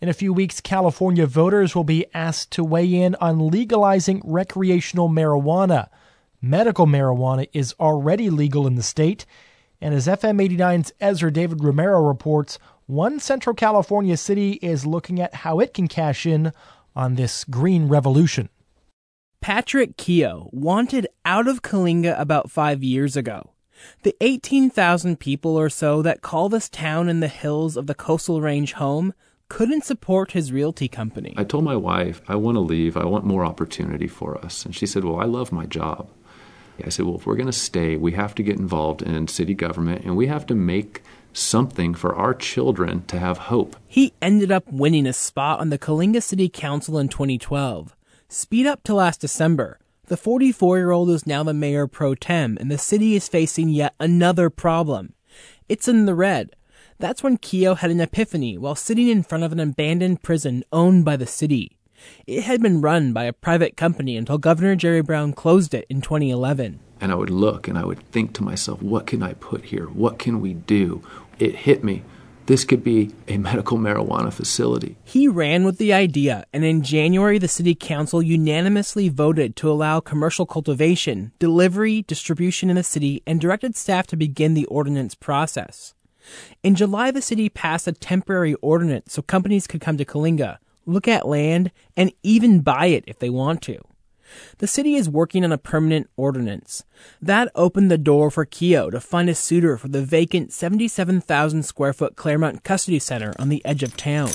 In a few weeks, California voters will be asked to weigh in on legalizing recreational marijuana. Medical marijuana is already legal in the state, and as FM 89's Ezra David Romero reports, one Central California city is looking at how it can cash in on this green revolution. Patrick Keogh wanted out of Coalinga about 5 years ago. The 18,000 people or so that call this town in the hills of the Coastal Range home couldn't support his realty company. I told my wife, I want to leave. I want more opportunity for us. And she said, well, I love my job. I said, well, if we're going to stay, we have to get involved in city government, and we have to make something for our children to have hope. He ended up winning a spot on the Coalinga City Council in 2012. Speed up to last December. The 44-year-old is now the mayor pro tem, and the city is facing yet another problem. It's in the red. That's when Keogh had an epiphany while sitting in front of an abandoned prison owned by the city. It had been run by a private company until Governor Jerry Brown closed it in 2011. And I would look and I would think to myself, what can I put here? What can we do? It hit me. This could be a medical marijuana facility. He ran with the idea, and in January, the city council unanimously voted to allow commercial cultivation, delivery, distribution in the city, and directed staff to begin the ordinance process. In July, the city passed a temporary ordinance so companies could come to Coalinga, look at land, and even buy it if they want to. The city is working on a permanent ordinance. That opened the door for Keogh to find a suitor for the vacant 77,000-square-foot Claremont Custody Center on the edge of town.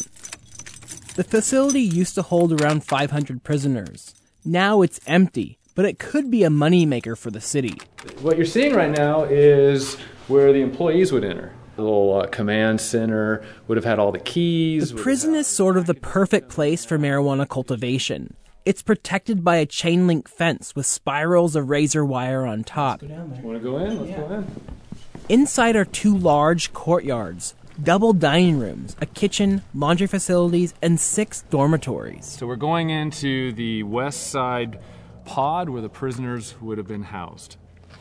The facility used to hold around 500 prisoners. Now it's empty, but it could be a moneymaker for the city. What you're seeing right now is where the employees would enter. The little command center would have had all the keys. The prison is sort of the perfect place for marijuana cultivation. It's protected by a chain link fence with spirals of razor wire on top. Want to go in? Let's go in. Inside are two large courtyards, double dining rooms, a kitchen, laundry facilities, and 6 dormitories. So we're going into the west side pod where the prisoners would have been housed.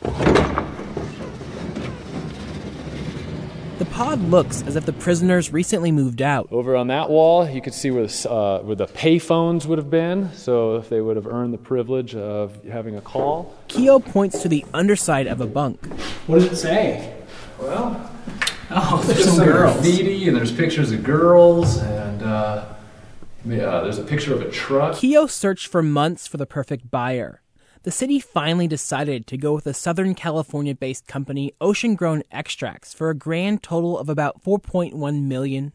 The pod looks as if the prisoners recently moved out. Over on that wall, you could see where the pay phones would have been, so if they would have earned the privilege of having a call. Keogh points to the underside of a bunk. What does it say? Well, there's some girls. Graffiti, and there's pictures of girls, and there's a picture of a truck. Keogh searched for months for the perfect buyer. The city finally decided to go with a Southern California-based company, Ocean Grown Extracts, for a grand total of about $4.1 million.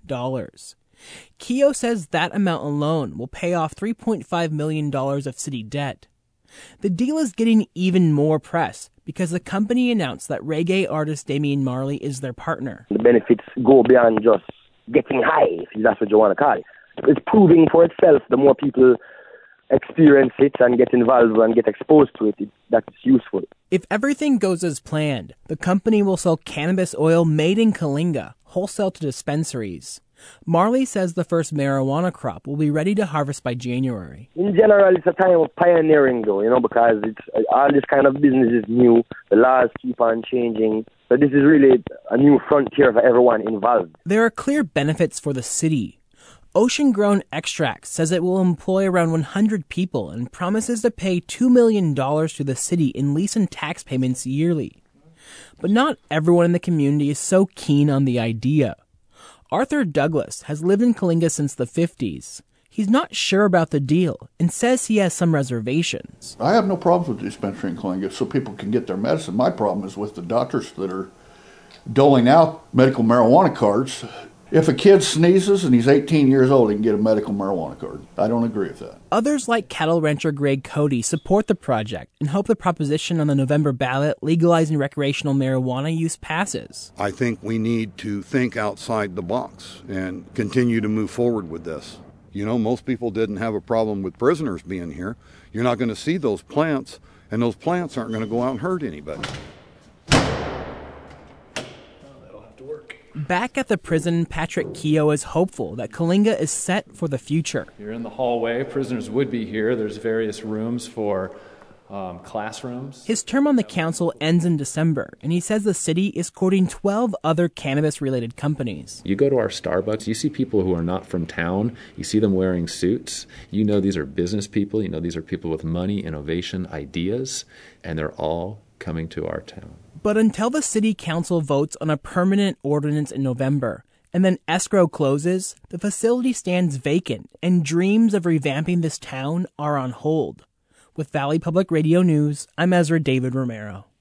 Keogh says that amount alone will pay off $3.5 million of city debt. The deal is getting even more press because the company announced that reggae artist Damian Marley is their partner. The benefits go beyond just getting high, if that's what you want to call it. It's proving for itself the more people experience it and get involved and get exposed to it, that's useful. If everything goes as planned, the company will sell cannabis oil made in Coalinga, wholesale to dispensaries. Marley says the first marijuana crop will be ready to harvest by January. In general, it's a time of pioneering, though, because all this kind of business is new. The laws keep on changing. So this is really a new frontier for everyone involved. There are clear benefits for the city. Ocean Grown Extracts says it will employ around 100 people and promises to pay $2 million to the city in lease and tax payments yearly. But not everyone in the community is so keen on the idea. Arthur Douglas has lived in Coalinga since the 50s. He's not sure about the deal and says he has some reservations. I have no problems with the dispensary in Coalinga so people can get their medicine. My problem is with the doctors that are doling out medical marijuana cards. If a kid sneezes and he's 18 years old, he can get a medical marijuana card. I don't agree with that. Others like cattle rancher Greg Cody support the project and hope the proposition on the November ballot legalizing recreational marijuana use passes. I think we need to think outside the box and continue to move forward with this. You know, most people didn't have a problem with prisoners being here. You're not going to see those plants, and those plants aren't going to go out and hurt anybody. Back at the prison, Patrick Keogh is hopeful that Coalinga is set for the future. You're in the hallway. Prisoners would be here. There's various rooms for classrooms. His term on the council ends in December, and he says the city is courting 12 other cannabis-related companies. You go to our Starbucks, you see people who are not from town. You see them wearing suits. You know these are business people. You know these are people with money, innovation, ideas, and they're all coming to our town. But until the city council votes on a permanent ordinance in November, and then escrow closes, the facility stands vacant, and dreams of revamping this town are on hold. With Valley Public Radio News, I'm Ezra David Romero.